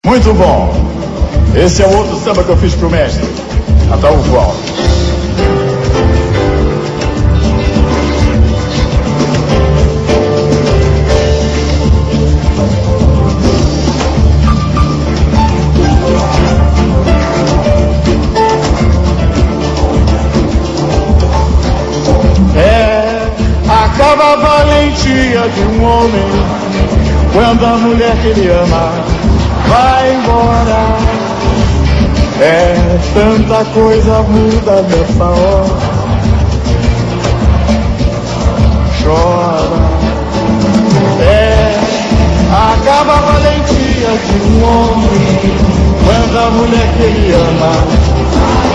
Muito bom. Esse é o outro samba que eu fiz pro mestre, Ataúfo Alves. Acaba a valentia de um homem quando a mulher que ele ama vai embora. Tanta coisa muda nessa hora. Chora. Acaba a valentia de um homem quando a mulher que ele ama vai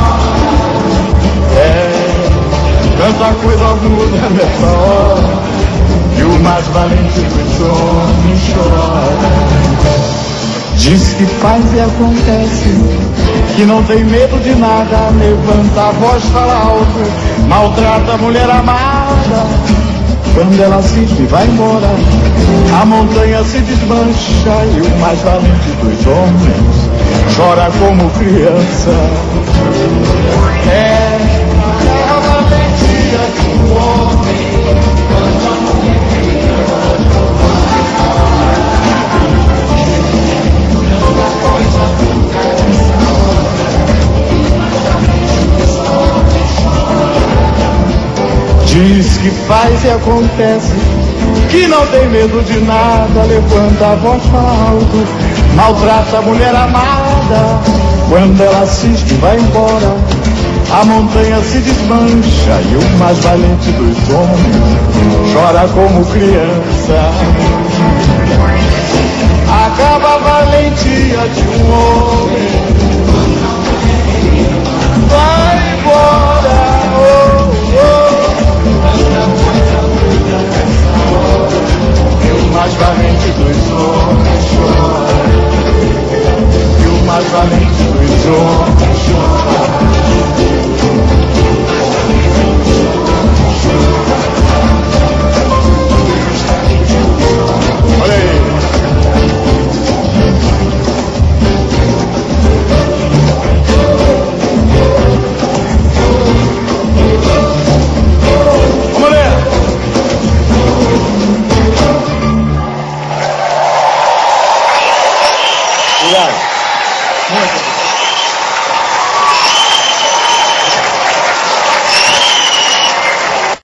embora. Tanta coisa muda nessa hora, e o mais valente dos homens chora. Diz que faz e acontece, que não tem medo de nada, levanta a voz, fala alto, maltrata a mulher amada. Quando ela cisma e vai embora, a montanha se desmancha, e o mais valente dos homens chora como criança. A valentia de um homem quando a mulher que diz que faz e acontece, que não tem medo de nada, levanta a voz, fala alto, maltrata a mulher amada. Quando ela cisma e vai embora, a montanha se desmancha, e o mais valente dos homens chora como criança. Acaba a valentia de um homem, vai embora. E o mais valente dos homens chora, e o mais valente dos homens chora.